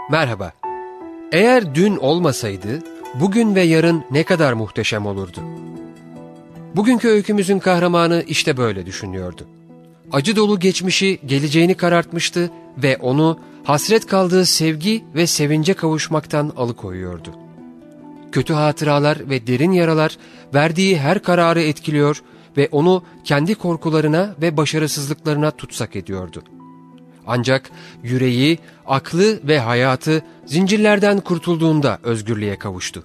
Merhaba. Eğer dün olmasaydı, bugün ve yarın ne kadar muhteşem olurdu. Bugünkü öykümüzün kahramanı işte böyle düşünüyordu. Acı dolu geçmişi geleceğini karartmıştı ve onu hasret kaldığı sevgi ve sevince kavuşmaktan alıkoyuyordu. Kötü hatıralar ve derin yaralar verdiği her kararı etkiliyor ve onu kendi korkularına ve başarısızlıklarına tutsak ediyordu. Ancak yüreği, aklı ve hayatı zincirlerden kurtulduğunda özgürlüğe kavuştu.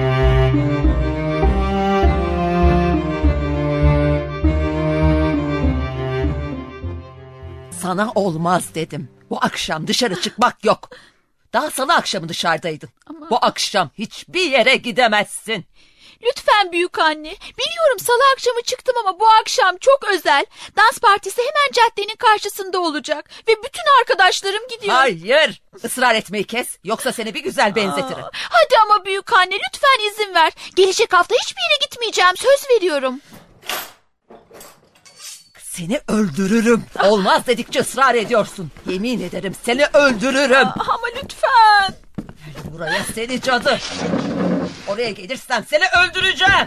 Sana olmaz dedim. Bu akşam dışarı çıkmak yok. Daha salı akşamı dışarıdaydın. Ama... Bu akşam hiçbir yere gidemezsin. Lütfen büyük anne. Biliyorum salı akşamı çıktım ama bu akşam çok özel. Dans partisi hemen caddenin karşısında olacak. Ve bütün arkadaşlarım gidiyor. Hayır. Israr etmeyi kes. Yoksa seni bir güzel benzetirim. Hadi ama büyük anne lütfen izin ver. Gelecek hafta hiçbir yere gitmeyeceğim. Söz veriyorum. Seni öldürürüm. Olmaz dedikçe ısrar ediyorsun. Yemin ederim seni öldürürüm. Ama lütfen. Gel buraya seni cadı. Oraya gelirsem seni öldüreceğim.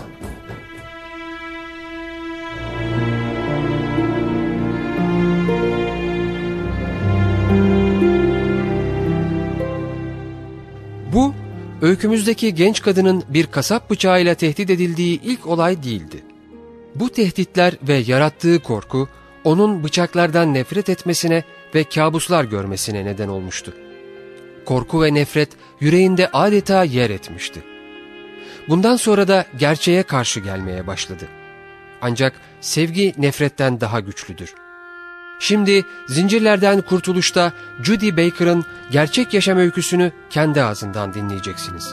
Bu, öykümüzdeki genç kadının bir kasap bıçağıyla tehdit edildiği ilk olay değildi. Bu tehditler ve yarattığı korku, onun bıçaklardan nefret etmesine ve kabuslar görmesine neden olmuştu. Korku ve nefret yüreğinde adeta yer etmişti. Bundan sonra da gerçeğe karşı gelmeye başladı. Ancak sevgi nefretten daha güçlüdür. Şimdi Zincirlerden Kurtuluş'ta Judy Baker'ın gerçek yaşam öyküsünü kendi ağzından dinleyeceksiniz.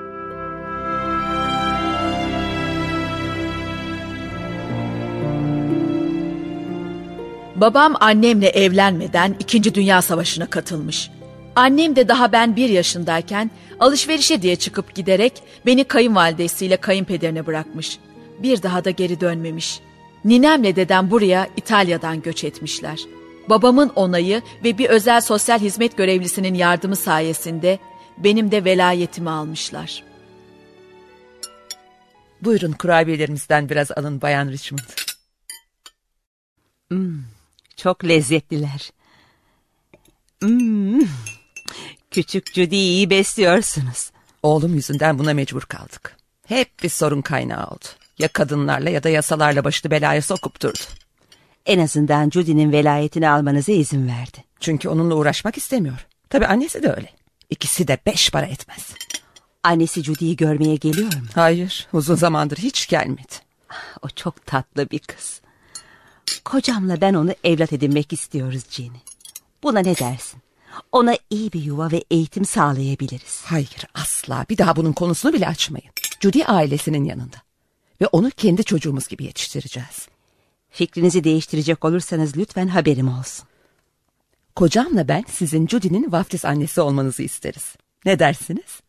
Babam annemle evlenmeden 2. Dünya Savaşı'na katılmış. Annem de daha ben 1 yaşındayken alışverişe diye çıkıp giderek beni kayınvalidesiyle kayınpederine bırakmış. Bir daha da geri dönmemiş. Ninemle dedem buraya İtalya'dan göç etmişler. Babamın onayı ve bir özel sosyal hizmet görevlisinin yardımı sayesinde benim de velayetimi almışlar. Buyurun kurabiyelerimizden biraz alın Bayan Richmond. Çok lezzetliler. Küçük Judy'yi iyi besliyorsunuz. Oğlum yüzünden buna mecbur kaldık. Hep bir sorun kaynağı oldu. Ya kadınlarla ya da yasalarla başını belaya sokup durdu. En azından Judy'nin velayetini almanıza izin verdi. Çünkü onunla uğraşmak istemiyor. Tabii annesi de öyle. İkisi de 5 para etmez. Annesi Judy'yi görmeye geliyor mu? Hayır, uzun zamandır hiç gelmedi. O çok tatlı bir kız. Kocamla ben onu evlat edinmek istiyoruz Jenny. Buna ne dersin? Ona iyi bir yuva ve eğitim sağlayabiliriz. Hayır, asla. Bir daha bunun konusunu bile açmayın. Judy ailesinin yanında. Ve onu kendi çocuğumuz gibi yetiştireceğiz. Fikrinizi değiştirecek olursanız lütfen haberim olsun. Kocamla ben sizin Judy'nin vaftiz annesi olmanızı isteriz. Ne dersiniz?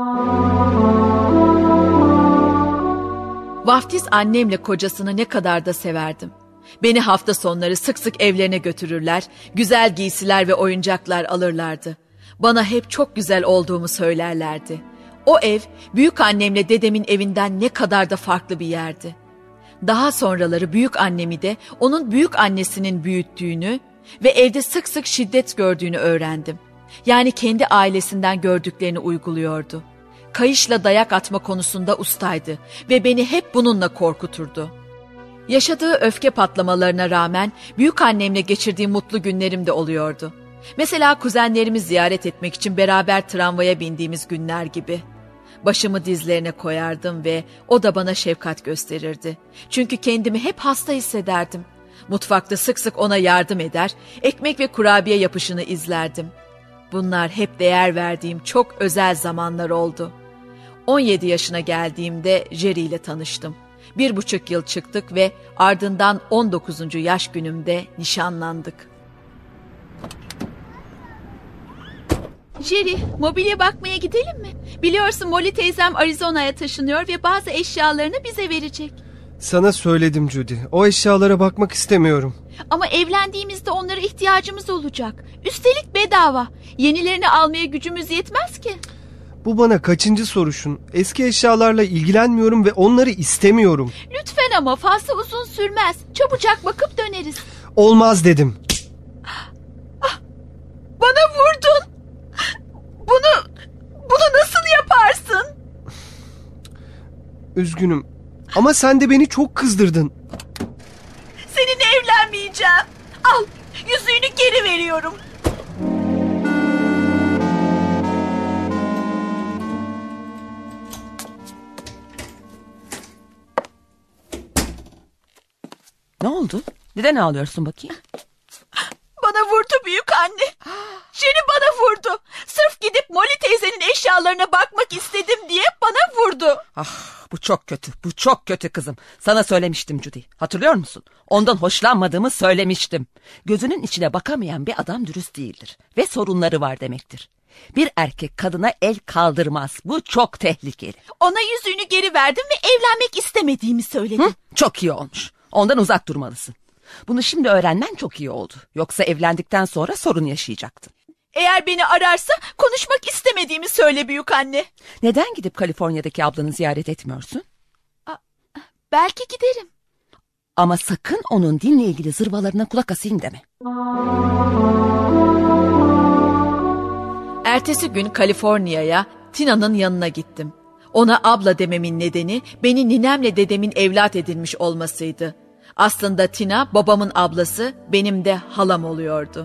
Vaftiz annemle kocasını ne kadar da severdim. Beni hafta sonları sık sık evlerine götürürler, güzel giysiler ve oyuncaklar alırlardı. Bana hep çok güzel olduğumu söylerlerdi. O ev, büyük annemle dedemin evinden ne kadar da farklı bir yerdi. Daha sonraları büyük annemi de onun büyük annesinin büyüttüğünü ve evde sık sık şiddet gördüğünü öğrendim. Yani kendi ailesinden gördüklerini uyguluyordu. Kayışla dayak atma konusunda ustaydı ve beni hep bununla korkuturdu. Yaşadığı öfke patlamalarına rağmen büyük annemle geçirdiği mutlu günlerim de oluyordu. Mesela kuzenlerimi ziyaret etmek için beraber tramvaya bindiğimiz günler gibi. Başımı dizlerine koyardım ve o da bana şefkat gösterirdi. Çünkü kendimi hep hasta hissederdim. Mutfakta sık sık ona yardım eder, ekmek ve kurabiye yapışını izlerdim. Bunlar hep değer verdiğim çok özel zamanlar oldu. 17 yaşına geldiğimde Jerry ile tanıştım. 1,5 yıl çıktık ve ardından 19. yaş günümde nişanlandık. Jerry, mobilya bakmaya gidelim mi? Biliyorsun Molly teyzem Arizona'ya taşınıyor ve bazı eşyalarını bize verecek. Sana söyledim Judy. O eşyalara bakmak istemiyorum. Ama evlendiğimizde onlara ihtiyacımız olacak. Üstelik bedava. Yenilerini almaya gücümüz yetmez ki. Bu bana kaçıncı soruşun? Eski eşyalarla ilgilenmiyorum ve onları istemiyorum. Lütfen ama fazla uzun sürmez. Çabucak bakıp döneriz. Olmaz dedim. Bana vurdun. Bunu nasıl yaparsın? Üzgünüm. Ama sen de beni çok kızdırdın. Seninle evlenmeyeceğim. Al, yüzüğünü geri veriyorum. Ne oldu? Neden ağlıyorsun bakayım? Bana vurdu büyük anne. Jerry bana vurdu. Sırf gidip Molly teyzenin eşyalarına bakmak istedim diye bana vurdu. Ah, bu çok kötü. Bu çok kötü kızım. Sana söylemiştim Judy. Hatırlıyor musun? Ondan hoşlanmadığımı söylemiştim. Gözünün içine bakamayan bir adam dürüst değildir. Ve sorunları var demektir. Bir erkek kadına el kaldırmaz. Bu çok tehlikeli. Ona yüzüğünü geri verdim ve evlenmek istemediğimi söyledim. Hı? Çok iyi olmuş. Ondan uzak durmalısın. Bunu şimdi öğrenmen çok iyi oldu. Yoksa evlendikten sonra sorun yaşayacaktın. Eğer beni ararsa konuşmak istemediğimi söyle büyük anne. Neden gidip Kaliforniya'daki ablanı ziyaret etmiyorsun? Belki giderim. Ama sakın onun dinle ilgili zırvalarına kulak asayım deme. Ertesi gün Kaliforniya'ya Tina'nın yanına gittim. Ona abla dememin nedeni beni ninemle dedemin evlat edinmiş olmasıydı. Aslında Tina babamın ablası, benim de halam oluyordu.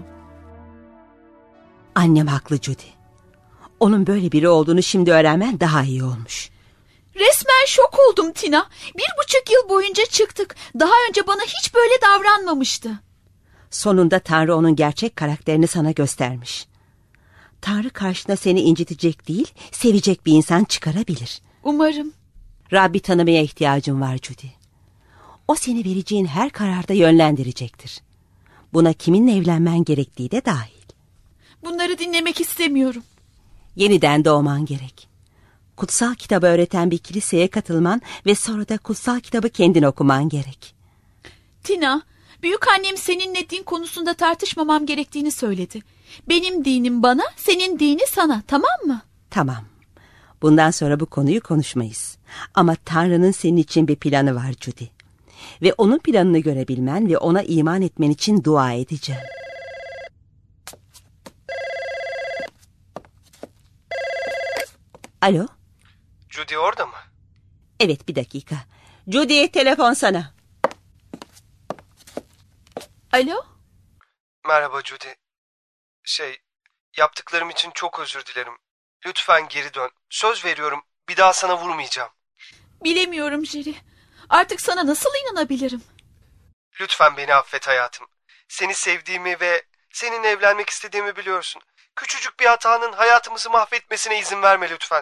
Annem haklı Judy. Onun böyle biri olduğunu şimdi öğrenmen daha iyi olmuş. Resmen şok oldum Tina. 1,5 yıl boyunca çıktık. Daha önce bana hiç böyle davranmamıştı. Sonunda Tanrı onun gerçek karakterini sana göstermiş. Tanrı karşına seni incitecek değil, sevecek bir insan çıkarabilir. Umarım. Rabbi tanımaya ihtiyacın var Judy. O seni vereceğin her kararda yönlendirecektir. Buna kiminle evlenmen gerektiği de dahil. Bunları dinlemek istemiyorum. Yeniden doğman gerek. Kutsal kitabı öğreten bir kiliseye katılman ve sonra da kutsal kitabı kendin okuman gerek. Tina, büyük annem seninle din konusunda tartışmamam gerektiğini söyledi. Benim dinim bana, senin dini sana, tamam mı? Tamam. Bundan sonra bu konuyu konuşmayız. Ama Tanrı'nın senin için bir planı var Judy. Ve onun planını görebilmen ve ona iman etmen için dua edeceğim. Alo? Judy orada mı? Evet, bir dakika. Judy, telefon sana. Alo? Merhaba Judy. Yaptıklarım için çok özür dilerim. Lütfen geri dön. Söz veriyorum, bir daha sana vurmayacağım. Bilemiyorum Jerry. Artık sana nasıl inanabilirim? Lütfen beni affet hayatım. Seni sevdiğimi ve seninle evlenmek istediğimi biliyorsun. Küçücük bir hatanın hayatımızı mahvetmesine izin verme lütfen.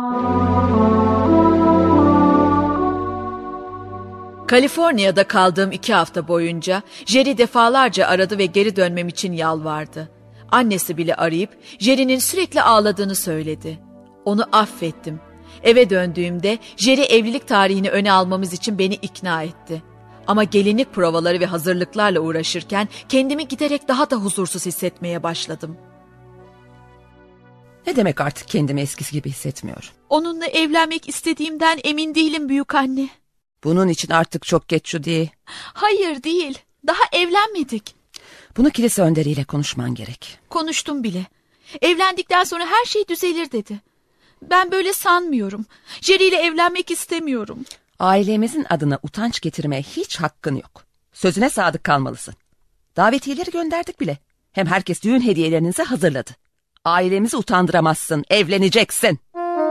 Kaliforniya'da kaldığım 2 hafta boyunca Jerry defalarca aradı ve geri dönmem için yalvardı. Annesi bile arayıp Jerry'nin sürekli ağladığını söyledi. Onu affettim. Eve döndüğümde Jerry evlilik tarihini öne almamız için beni ikna etti. Ama gelinlik provaları ve hazırlıklarla uğraşırken kendimi giderek daha da huzursuz hissetmeye başladım. Ne demek artık kendimi eskisi gibi hissetmiyorum? Onunla evlenmek istediğimden emin değilim büyük anne. Bunun için artık çok geç Judy. Hayır değil. Daha evlenmedik. Bunu kilise önderiyle konuşman gerek. Konuştum bile. Evlendikten sonra her şey düzelir dedi. Ben böyle sanmıyorum. Jerry ile evlenmek istemiyorum. Ailemizin adına utanç getirmeye hiç hakkın yok. Sözüne sadık kalmalısın. Davetiyeleri gönderdik bile. Hem herkes düğün hediyelerinizi hazırladı. Ailemizi utandıramazsın, evleneceksin.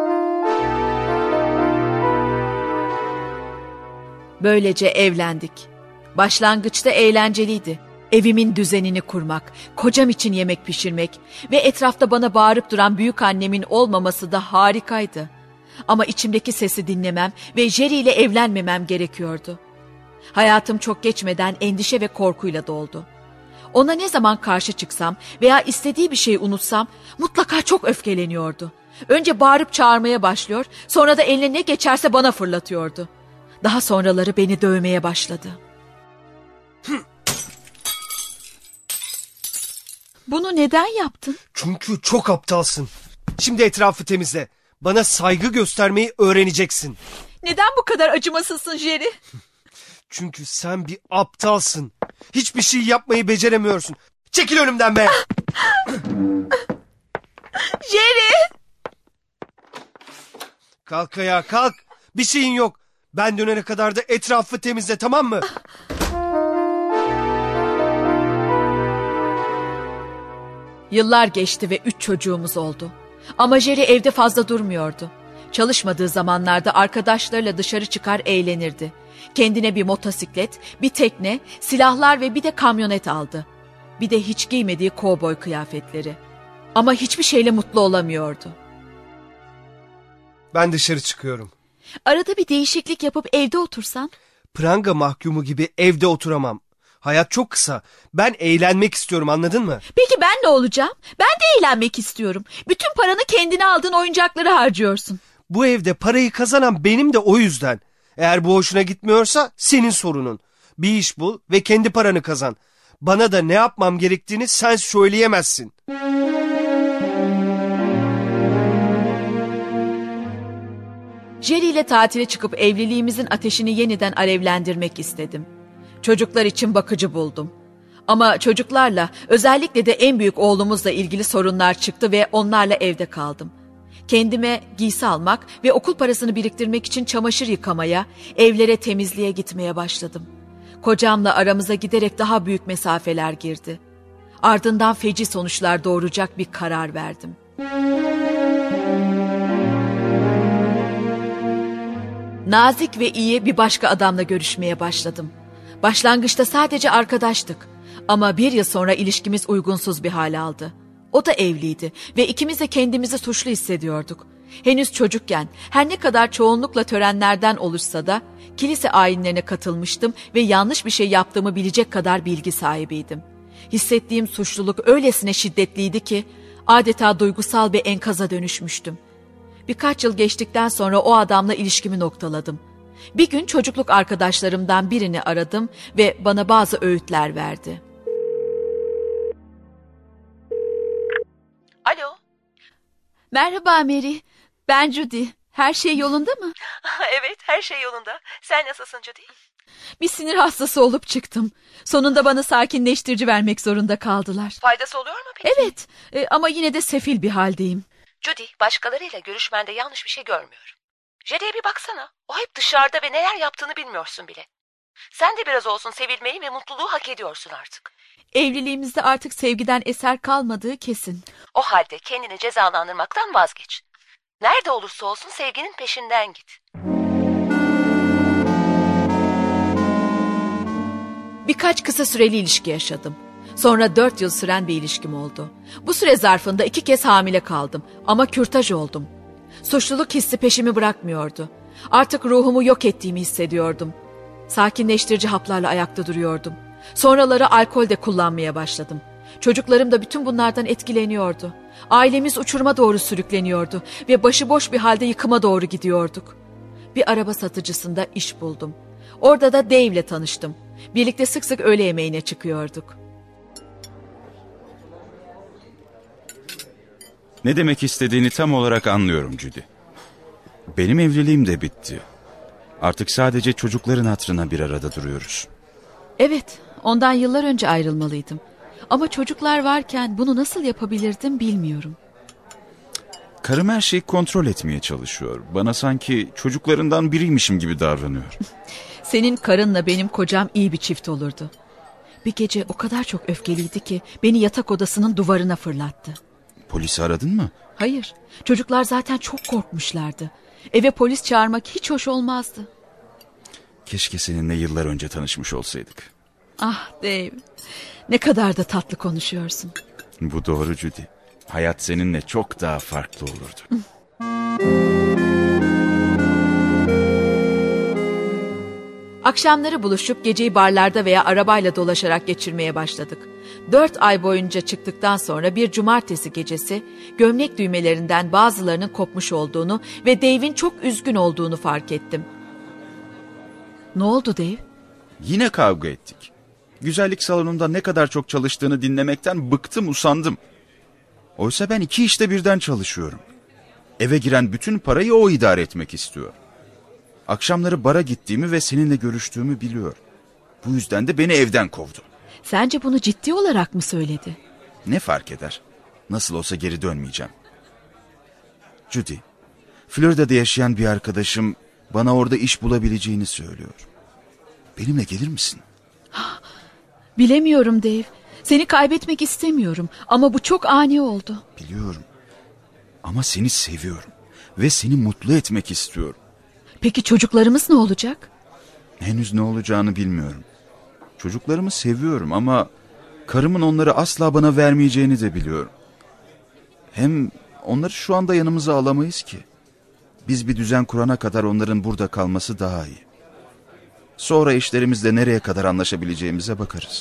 Böylece evlendik. Başlangıçta eğlenceliydi. Evimin düzenini kurmak, kocam için yemek pişirmek ve etrafta bana bağırıp duran büyük annemin olmaması da harikaydı. Ama içimdeki sesi dinlemem ve Jerry ile evlenmemem gerekiyordu. Hayatım çok geçmeden endişe ve korkuyla doldu. Ona ne zaman karşı çıksam veya istediği bir şey unutsam mutlaka çok öfkeleniyordu. Önce bağırıp çağırmaya başlıyor, sonra da eline ne geçerse bana fırlatıyordu. Daha sonraları beni dövmeye başladı. Bunu neden yaptın? Çünkü çok aptalsın. Şimdi etrafı temizle. Bana saygı göstermeyi öğreneceksin. Neden bu kadar acımasızsın Jerry? Çünkü sen bir aptalsın. Hiçbir şey yapmayı beceremiyorsun. Çekil önümden be! Jerry! Kalk ayağa, kalk. Bir şeyin yok. Ben dönene kadar da etrafı temizle, tamam mı? Yıllar geçti ve 3 çocuğumuz oldu. Ama Jerry evde fazla durmuyordu. Çalışmadığı zamanlarda arkadaşlarıyla dışarı çıkar eğlenirdi. Kendine bir motosiklet, bir tekne, silahlar ve bir de kamyonet aldı. Bir de hiç giymediği kovboy kıyafetleri. Ama hiçbir şeyle mutlu olamıyordu. Ben dışarı çıkıyorum. Arada bir değişiklik yapıp evde otursan? Pranga mahkumu gibi evde oturamam. Hayat çok kısa. Ben eğlenmek istiyorum, anladın mı? Peki ben ne olacağım? Ben de eğlenmek istiyorum. Bütün paranı kendine aldığın oyuncakları harcıyorsun. Bu evde parayı kazanan benim de o yüzden. Eğer bu hoşuna gitmiyorsa senin sorunun. Bir iş bul ve kendi paranı kazan. Bana da ne yapmam gerektiğini sen söyleyemezsin. Jerry ile tatile çıkıp evliliğimizin ateşini yeniden alevlendirmek istedim. Çocuklar için bakıcı buldum. Ama çocuklarla, özellikle de en büyük oğlumuzla ilgili sorunlar çıktı ve onlarla evde kaldım. Kendime giysi almak ve okul parasını biriktirmek için çamaşır yıkamaya, evlere temizliğe gitmeye başladım. Kocamla aramıza giderek daha büyük mesafeler girdi. Ardından feci sonuçlar doğuracak bir karar verdim. Nazik ve iyi bir başka adamla görüşmeye başladım. Başlangıçta sadece arkadaştık ama 1 yıl sonra ilişkimiz uygunsuz bir hal aldı. O da evliydi ve ikimiz de kendimizi suçlu hissediyorduk. Henüz çocukken her ne kadar çoğunlukla törenlerden oluşsa da kilise ayinlerine katılmıştım ve yanlış bir şey yaptığımı bilecek kadar bilgi sahibiydim. Hissettiğim suçluluk öylesine şiddetliydi ki adeta duygusal bir enkaza dönüşmüştüm. Birkaç yıl geçtikten sonra o adamla ilişkimi noktaladım. Bir gün çocukluk arkadaşlarımdan birini aradım ve bana bazı öğütler verdi. Alo. Merhaba Mary. Ben Judy. Her şey yolunda mı? Evet, her şey yolunda. Sen nasılsın Judy? Bir sinir hastası olup çıktım. Sonunda bana sakinleştirici vermek zorunda kaldılar. Faydası oluyor mu peki? Evet, ama yine de sefil bir haldeyim. Judy, başkalarıyla görüşmende yanlış bir şey görmüyorum. Jerry'e bir baksana. O hep dışarıda ve neler yaptığını bilmiyorsun bile. Sen de biraz olsun sevilmeyi ve mutluluğu hak ediyorsun artık. Evliliğimizde artık sevgiden eser kalmadığı kesin. O halde kendini cezalandırmaktan vazgeç. Nerede olursa olsun sevginin peşinden git. Birkaç kısa süreli ilişki yaşadım. Sonra 4 yıl süren bir ilişkim oldu. Bu süre zarfında 2 kez hamile kaldım ama kürtaj oldum. Suçluluk hissi peşimi bırakmıyordu. Artık ruhumu yok ettiğimi hissediyordum. Sakinleştirici haplarla ayakta duruyordum. Sonraları alkol de kullanmaya başladım. Çocuklarım da bütün bunlardan etkileniyordu. Ailemiz uçuruma doğru sürükleniyordu ve başıboş bir halde yıkıma doğru gidiyorduk. Bir araba satıcısında iş buldum. Orada da Dave'le tanıştım. Birlikte sık sık öğle yemeğine çıkıyorduk. Ne demek istediğini tam olarak anlıyorum Judy. Benim evliliğim de bitti. Artık sadece çocukların hatırına bir arada duruyoruz. Evet, ondan yıllar önce ayrılmalıydım. Ama çocuklar varken bunu nasıl yapabilirdim bilmiyorum. Karım her şeyi kontrol etmeye çalışıyor. Bana sanki çocuklarından biriymişim gibi davranıyor. Senin karınla benim kocam iyi bir çift olurdu. Bir gece o kadar çok öfkeliydi ki beni yatak odasının duvarına fırlattı. Polisi aradın mı? Hayır, çocuklar zaten çok korkmuşlardı. Eve polis çağırmak hiç hoş olmazdı. Keşke seninle yıllar önce tanışmış olsaydık. Ah Dave, ne kadar da tatlı konuşuyorsun. Bu doğru Judy. Hayat seninle çok daha farklı olurdu. Akşamları buluşup geceyi barlarda veya arabayla dolaşarak geçirmeye başladık. 4 ay boyunca çıktıktan sonra bir cumartesi gecesi gömlek düğmelerinden bazılarının kopmuş olduğunu ve Dave'in çok üzgün olduğunu fark ettim. Ne oldu Dave? Yine kavga ettik. Güzellik salonunda ne kadar çok çalıştığını dinlemekten bıktım, usandım. Oysa ben 2 işte birden çalışıyorum. Eve giren bütün parayı o idare etmek istiyor. Akşamları bara gittiğimi ve seninle görüştüğümü biliyor. Bu yüzden de beni evden kovdu. Sence bunu ciddi olarak mı söyledi? Ne fark eder? Nasıl olsa geri dönmeyeceğim. Judy, Florida'da yaşayan bir arkadaşım bana orada iş bulabileceğini söylüyor. Benimle gelir misin? Bilemiyorum Dave. Seni kaybetmek istemiyorum ama bu çok ani oldu. Biliyorum. Ama seni seviyorum ve seni mutlu etmek istiyorum. Peki çocuklarımız ne olacak? Henüz ne olacağını bilmiyorum. Çocuklarımı seviyorum ama karımın onları asla bana vermeyeceğini de biliyorum. Hem onları şu anda yanımıza alamayız ki. Biz bir düzen kurana kadar onların burada kalması daha iyi. Sonra işlerimizle nereye kadar anlaşabileceğimize bakarız.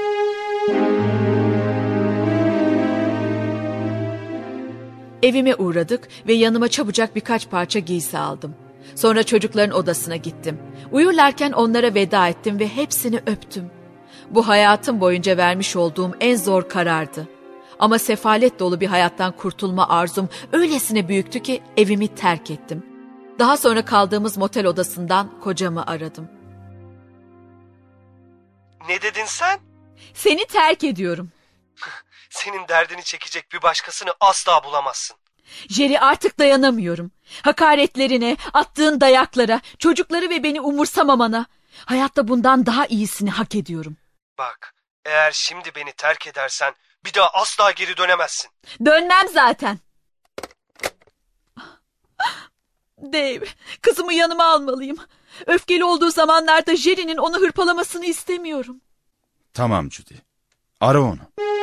Evime uğradık ve yanıma çabucak birkaç parça giysi aldım. Sonra çocukların odasına gittim. Uyurlarken onlara veda ettim ve hepsini öptüm. Bu hayatım boyunca vermiş olduğum en zor karardı. Ama sefalet dolu bir hayattan kurtulma arzum öylesine büyüktü ki evimi terk ettim. Daha sonra kaldığımız motel odasından kocamı aradım. Ne dedin sen? Seni terk ediyorum. Senin derdini çekecek bir başkasını asla bulamazsın. Jerry, artık dayanamıyorum. Hakaretlerine, attığın dayaklara, çocukları ve beni umursamamana. Hayatta bundan daha iyisini hak ediyorum. Bak, eğer şimdi beni terk edersen bir daha asla geri dönemezsin. Dönmem zaten. Dave, kızımı yanıma almalıyım. Öfkeli olduğu zamanlarda Jerry'nin onu hırpalamasını istemiyorum. Tamam Judy. Ara onu.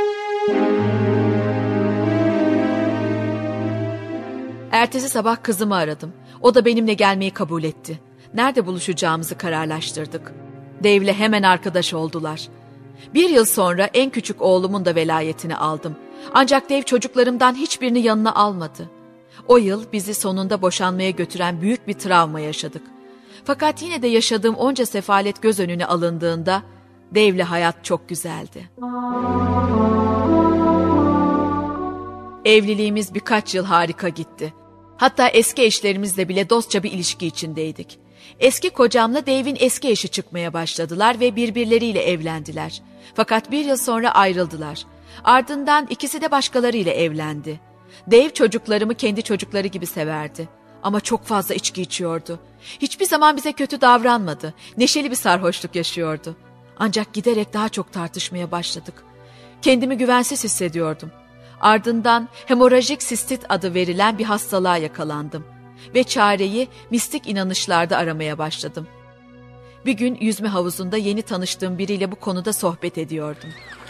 Ertesi sabah kızımı aradım. O da benimle gelmeyi kabul etti. Nerede buluşacağımızı kararlaştırdık. Dave'le hemen arkadaş oldular. 1 yıl sonra en küçük oğlumun da velayetini aldım. Ancak Dave çocuklarımdan hiçbirini yanına almadı. O yıl bizi sonunda boşanmaya götüren büyük bir travma yaşadık. Fakat yine de yaşadığım onca sefalet göz önüne alındığında Dave'le hayat çok güzeldi. Evliliğimiz birkaç yıl harika gitti. Hatta eski eşlerimizle bile dostça bir ilişki içindeydik. Eski kocamla Dave'in eski eşi çıkmaya başladılar ve birbirleriyle evlendiler. Fakat 1 yıl sonra ayrıldılar. Ardından ikisi de başkalarıyla evlendi. Dave çocuklarımı kendi çocukları gibi severdi. Ama çok fazla içki içiyordu. Hiçbir zaman bize kötü davranmadı. Neşeli bir sarhoşluk yaşıyordu. Ancak giderek daha çok tartışmaya başladık. Kendimi güvensiz hissediyordum. Ardından hemorajik sistit adı verilen bir hastalığa yakalandım. Ve çareyi mistik inanışlarda aramaya başladım. Bir gün yüzme havuzunda yeni tanıştığım biriyle bu konuda sohbet ediyordum.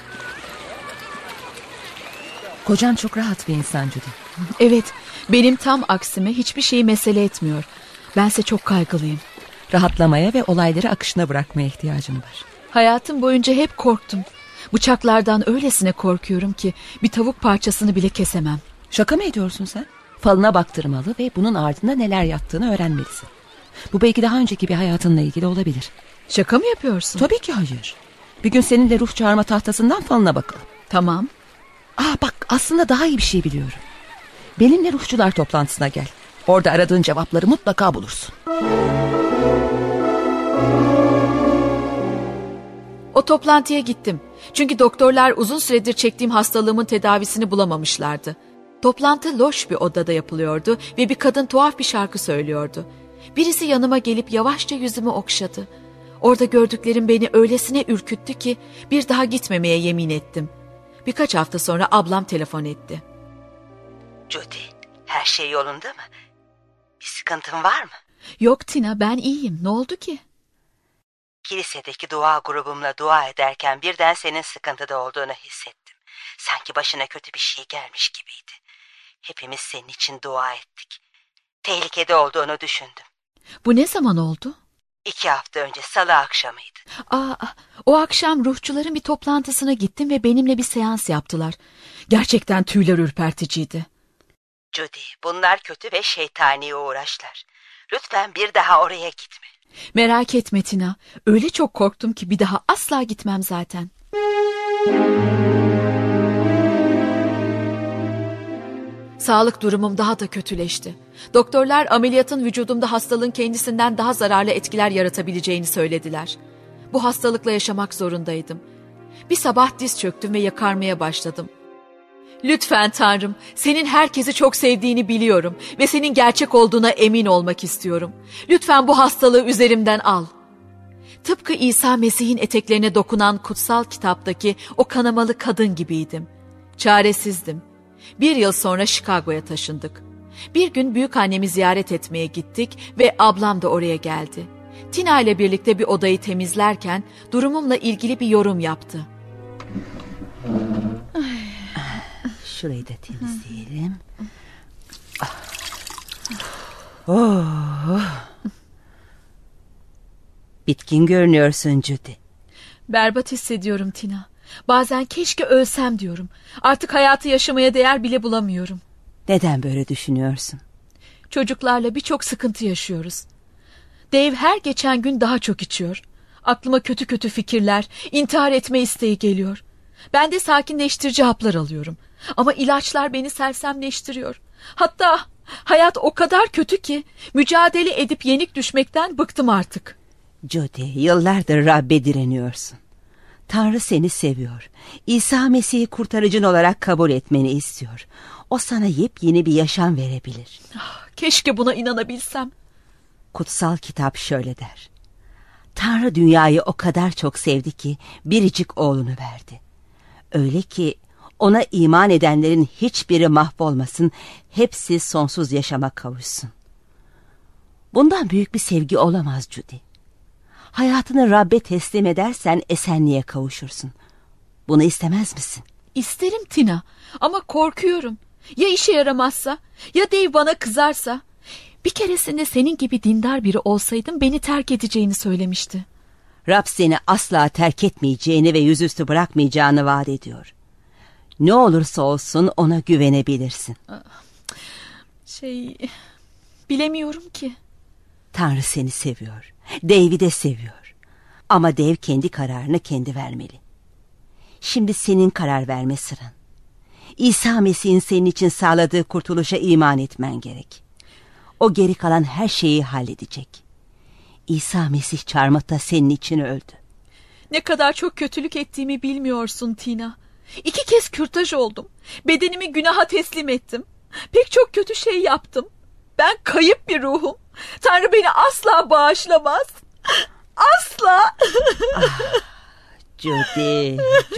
Kocan çok rahat bir insan Judy. Evet, benim tam aksime hiçbir şeyi mesele etmiyor. Bense çok kaygılıyım. Rahatlamaya ve olayları akışına bırakmaya ihtiyacın var. Hayatım boyunca hep korktum. Bıçaklardan öylesine korkuyorum ki bir tavuk parçasını bile kesemem. Şaka mı ediyorsun sen? Falına baktırmalı ve bunun ardında neler yattığını öğrenmelisin. Bu belki daha önceki bir hayatınla ilgili olabilir. Şaka mı yapıyorsun? Tabii ki hayır. Bir gün seninle ruh çağırma tahtasından falına bakalım. Tamam. Bak, aslında daha iyi bir şey biliyorum. Benimle ruhçular toplantısına gel. Orada aradığın cevapları mutlaka bulursun. O toplantıya gittim. Çünkü doktorlar uzun süredir çektiğim hastalığımın tedavisini bulamamışlardı. Toplantı loş bir odada yapılıyordu ve bir kadın tuhaf bir şarkı söylüyordu. Birisi yanıma gelip yavaşça yüzümü okşadı. Orada gördüklerim beni öylesine ürküttü ki bir daha gitmemeye yemin ettim. Birkaç hafta sonra ablam telefon etti. Judy, her şey yolunda mı? Bir sıkıntın var mı? Yok Tina, ben iyiyim. Ne oldu ki? Kilisedeki dua grubumla dua ederken birden senin sıkıntıda olduğunu hissettim. Sanki başına kötü bir şey gelmiş gibiydi. Hepimiz senin için dua ettik. Tehlikede olduğunu düşündüm. Bu ne zaman oldu? 2 hafta önce salı akşamıydı. O akşam ruhçuların bir toplantısına gittim ve benimle bir seans yaptılar. Gerçekten tüyler ürperticiydi. Judy, bunlar kötü ve şeytani uğraşlar. Lütfen bir daha oraya gitme. Merak etme Tina. Öyle çok korktum ki bir daha asla gitmem zaten. Sağlık durumum daha da kötüleşti. Doktorlar ameliyatın vücudumda hastalığın kendisinden daha zararlı etkiler yaratabileceğini söylediler. Bu hastalıkla yaşamak zorundaydım. Bir sabah diz çöktüm ve yakarmaya başladım. Lütfen Tanrım, senin herkesi çok sevdiğini biliyorum ve senin gerçek olduğuna emin olmak istiyorum. Lütfen bu hastalığı üzerimden al. Tıpkı İsa Mesih'in eteklerine dokunan kutsal kitaptaki o kanamalı kadın gibiydim. Çaresizdim. 1 yıl sonra Chicago'ya taşındık. Bir gün büyükannemi ziyaret etmeye gittik ve ablam da oraya geldi. Tina ile birlikte bir odayı temizlerken durumumla ilgili bir yorum yaptı. Şurayı da temizleyelim. Oh. Bitkin görünüyorsun Judy. Berbat hissediyorum Tina. Bazen keşke ölsem diyorum. Artık hayatı yaşamaya değer bile bulamıyorum. Neden böyle düşünüyorsun? Çocuklarla birçok sıkıntı yaşıyoruz. Dave her geçen gün daha çok içiyor. Aklıma kötü kötü fikirler, intihar etme isteği geliyor. Ben de sakinleştirici haplar alıyorum. Ama ilaçlar beni sersemleştiriyor. Hatta hayat o kadar kötü ki mücadele edip yenik düşmekten bıktım artık. Judy, yıllardır Rabbe direniyorsun. Tanrı seni seviyor. İsa Mesih'i kurtarıcın olarak kabul etmeni istiyor. O sana yepyeni bir yaşam verebilir. Keşke buna inanabilsem. Kutsal kitap şöyle der. Tanrı dünyayı o kadar çok sevdi ki biricik oğlunu verdi. Öyle ki ona iman edenlerin hiçbiri mahvolmasın, hepsi sonsuz yaşama kavuşsun. Bundan büyük bir sevgi olamaz Judy. Hayatını Rabbe teslim edersen esenliğe kavuşursun. Bunu istemez misin? İsterim Tina ama korkuyorum. Ya işe yaramazsa? Ya Dave bana kızarsa? Bir keresinde senin gibi dindar biri olsaydım beni terk edeceğini söylemişti. Rab seni asla terk etmeyeceğini ve yüzüstü bırakmayacağını vaat ediyor. Ne olursa olsun ona güvenebilirsin. Bilemiyorum ki. Tanrı seni seviyor. Dave'i de seviyor. Ama Dave kendi kararını kendi vermeli. Şimdi senin karar verme sıran. İsa Mesih'in senin için sağladığı kurtuluşa iman etmen gerek. O geri kalan her şeyi halledecek. İsa Mesih çarmıhta senin için öldü. Ne kadar çok kötülük ettiğimi bilmiyorsun Tina. 2 kez kürtaj oldum. Bedenimi günaha teslim ettim. Pek çok kötü şey yaptım. Ben kayıp bir ruhum. Tanrı beni asla bağışlamaz. Asla. Judy.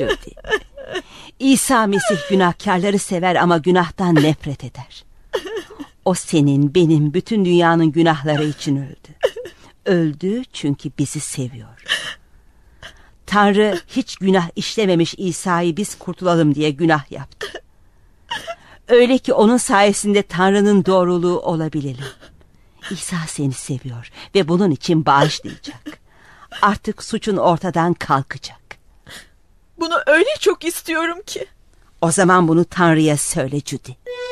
İsa Mesih günahkarları sever ama günahtan nefret eder. O senin, benim, bütün dünyanın günahları için öldü. Öldü çünkü bizi seviyor. Tanrı hiç günah işlememiş İsa'yı biz kurtulalım diye günah yaptı. Öyle ki onun sayesinde Tanrı'nın doğruluğu olabilelim. İsa seni seviyor ve bunun için bağışlayacak. Artık suçun ortadan kalkacak. Bunu öyle çok istiyorum ki. O zaman bunu Tanrı'ya söyle Judy.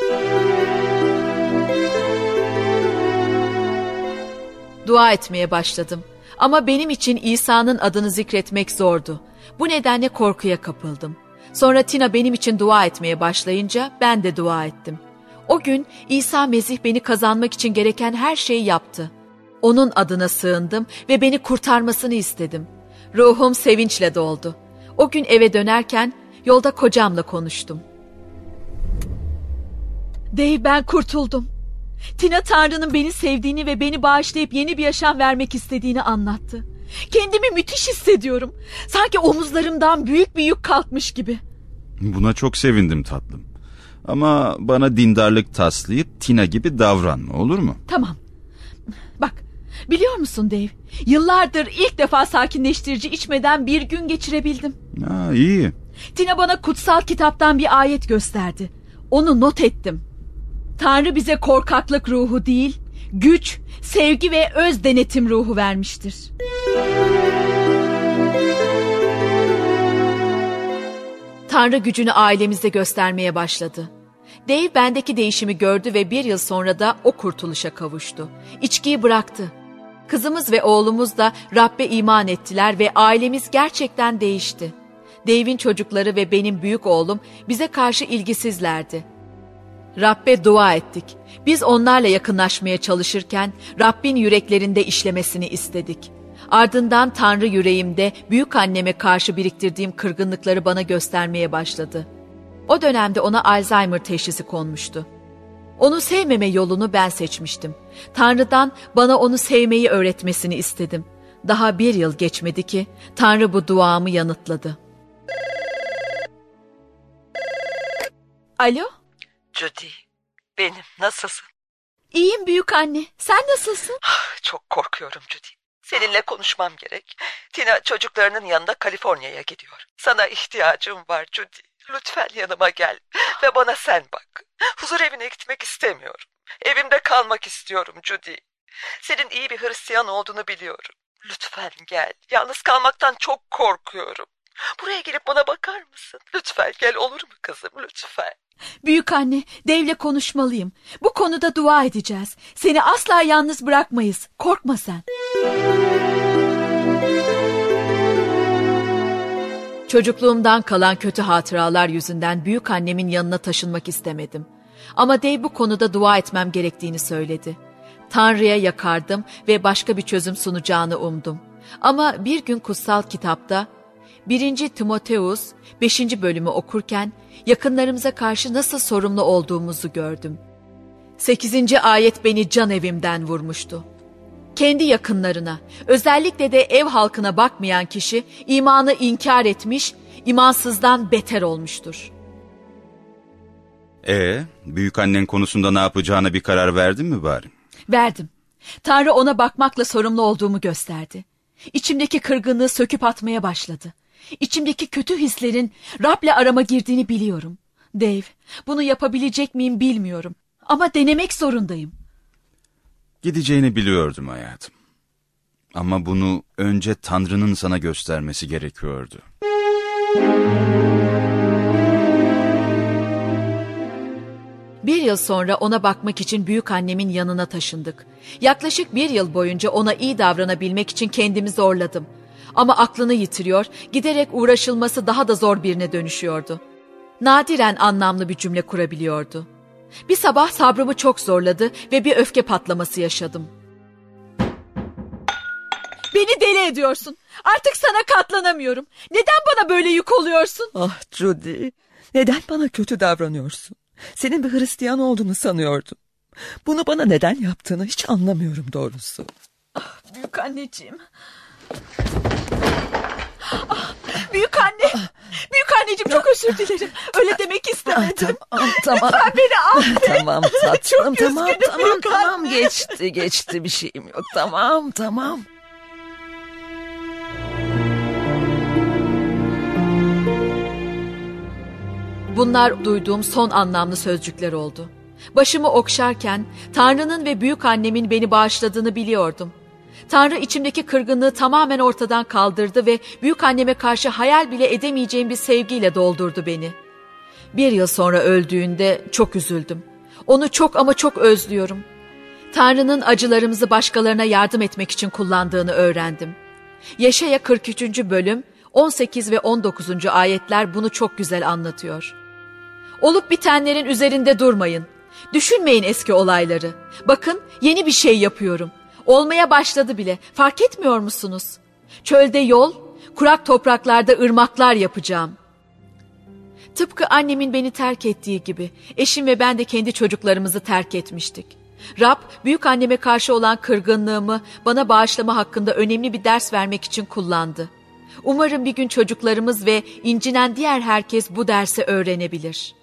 Dua etmeye başladım. Ama benim için İsa'nın adını zikretmek zordu. Bu nedenle korkuya kapıldım. Sonra Tina benim için dua etmeye başlayınca ben de dua ettim. O gün İsa Mesih beni kazanmak için gereken her şeyi yaptı. Onun adına sığındım ve beni kurtarmasını istedim. Ruhum sevinçle doldu. O gün eve dönerken yolda kocamla konuştum. Dave, ben kurtuldum. Tina Tanrı'nın beni sevdiğini ve beni bağışlayıp yeni bir yaşam vermek istediğini anlattı. Kendimi müthiş hissediyorum. Sanki omuzlarımdan büyük bir yük kalkmış gibi. Buna çok sevindim tatlım. Ama bana dindarlık taslayıp Tina gibi davranma, olur mu? Tamam. Bak, biliyor musun Dave? Yıllardır ilk defa sakinleştirici içmeden bir gün geçirebildim. İyi. Tina bana kutsal kitaptan bir ayet gösterdi. Onu not ettim. Tanrı bize korkaklık ruhu değil, güç, sevgi ve öz denetim ruhu vermiştir. Tanrı gücünü ailemizde göstermeye başladı. Dave bendeki değişimi gördü ve 1 yıl sonra da o kurtuluşa kavuştu. İçkiyi bıraktı. Kızımız ve oğlumuz da Rab'be iman ettiler ve ailemiz gerçekten değişti. Dave'in çocukları ve benim büyük oğlum bize karşı ilgisizlerdi. Rab'be dua ettik. Biz onlarla yakınlaşmaya çalışırken Rabbin yüreklerinde işlemesini istedik. Ardından Tanrı yüreğimde büyük anneme karşı biriktirdiğim kırgınlıkları bana göstermeye başladı. O dönemde ona Alzheimer teşhisi konmuştu. Onu sevmeme yolunu ben seçmiştim. Tanrı'dan bana onu sevmeyi öğretmesini istedim. Daha 1 yıl geçmedi ki Tanrı bu duamı yanıtladı. Alo? Judy, benim. Nasılsın? İyiyim büyük anne. Sen nasılsın? Çok korkuyorum Judy. Seninle konuşmam gerek. Tina çocuklarının yanında Kaliforniya'ya gidiyor. Sana ihtiyacım var Judy. Lütfen yanıma gel ve bana sen bak. Huzur evine gitmek istemiyorum. Evimde kalmak istiyorum Judy. Senin iyi bir Hristiyan olduğunu biliyorum. Lütfen gel. Yalnız kalmaktan çok korkuyorum. Buraya gelip bana bakar mısın? Lütfen gel, olur mu kızım, lütfen. Büyük anne, Dave'le konuşmalıyım. Bu konuda dua edeceğiz. Seni asla yalnız bırakmayız. Korkma sen. Çocukluğumdan kalan kötü hatıralar yüzünden büyük annemin yanına taşınmak istemedim. Ama Dave bu konuda dua etmem gerektiğini söyledi. Tanrı'ya yakardım ve başka bir çözüm sunacağını umdum. Ama bir gün kutsal kitapta 1. Timoteus 5. bölümü okurken yakınlarımıza karşı nasıl sorumlu olduğumuzu gördüm. 8. ayet beni can evimden vurmuştu. Kendi yakınlarına, özellikle de ev halkına bakmayan kişi imanı inkar etmiş, imansızdan beter olmuştur. Büyükannen konusunda ne yapacağına bir karar verdin mi bari? Verdim. Tanrı ona bakmakla sorumlu olduğumu gösterdi. İçimdeki kırgınlığı söküp atmaya başladı. İçimdeki kötü hislerin Rab'le arama girdiğini biliyorum. Dave, bunu yapabilecek miyim bilmiyorum. Ama denemek zorundayım. Gideceğini biliyordum hayatım. Ama bunu önce Tanrı'nın sana göstermesi gerekiyordu. Bir yıl sonra ona bakmak için büyükannemin yanına taşındık. Yaklaşık 1 yıl boyunca ona iyi davranabilmek için kendimi zorladım. Ama aklını yitiriyor, giderek uğraşılması daha da zor birine dönüşüyordu. Nadiren anlamlı bir cümle kurabiliyordu. Bir sabah sabrımı çok zorladı ve bir öfke patlaması yaşadım. Beni deli ediyorsun. Artık sana katlanamıyorum. Neden bana böyle yük oluyorsun? Ah Judy, neden bana kötü davranıyorsun? Senin bir Hristiyan olduğunu sanıyordum. Bunu bana neden yaptığını hiç anlamıyorum doğrusu. Ah, büyük anneciğim. Büyük anne. Büyük anneciğim, çok özür dilerim. Öyle demek istemedim. Tamam. Lütfen beni affet. Tamam tatlım, Çok üzgünüm tamam. Geçti bir şeyim yok. Tamam. Bunlar duyduğum son anlamlı sözcükler oldu. Başımı okşarken Tanrı'nın ve büyükannemin beni bağışladığını biliyordum. Tanrı içimdeki kırgınlığı tamamen ortadan kaldırdı ve büyükanneme karşı hayal bile edemeyeceğim bir sevgiyle doldurdu beni. 1 yıl sonra öldüğünde çok üzüldüm. Onu çok ama çok özlüyorum. Tanrı'nın acılarımızı başkalarına yardım etmek için kullandığını öğrendim. Yeşaya 43. bölüm 18 ve 19. ayetler bunu çok güzel anlatıyor. Olup bitenlerin üzerinde durmayın. Düşünmeyin eski olayları. Bakın, yeni bir şey yapıyorum. Olmaya başladı bile. Fark etmiyor musunuz? Çölde yol, kurak topraklarda ırmaklar yapacağım. Tıpkı annemin beni terk ettiği gibi eşim ve ben de kendi çocuklarımızı terk etmiştik. Rab, büyükanneme karşı olan kırgınlığımı bana bağışlama hakkında önemli bir ders vermek için kullandı. Umarım bir gün çocuklarımız ve incinen diğer herkes bu dersi öğrenebilir.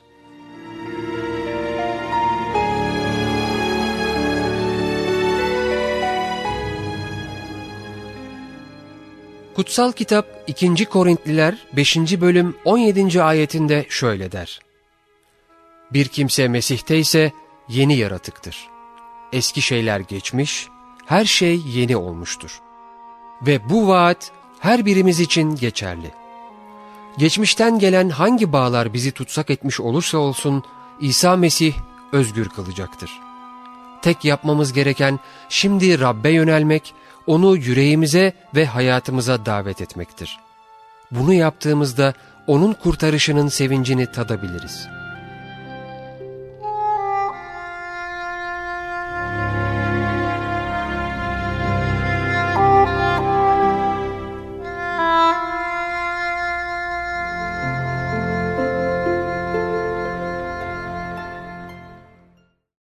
Kutsal Kitap 2. Korintliler 5. bölüm 17. ayetinde şöyle der: Bir kimse Mesih'te ise yeni yaratıktır. Eski şeyler geçmiş, her şey yeni olmuştur. Ve bu vaat her birimiz için geçerli. Geçmişten gelen hangi bağlar bizi tutsak etmiş olursa olsun, İsa Mesih özgür kılacaktır. Tek yapmamız gereken şimdi Rab'be yönelmek, onu yüreğimize ve hayatımıza davet etmektir. Bunu yaptığımızda onun kurtarışının sevincini tadabiliriz.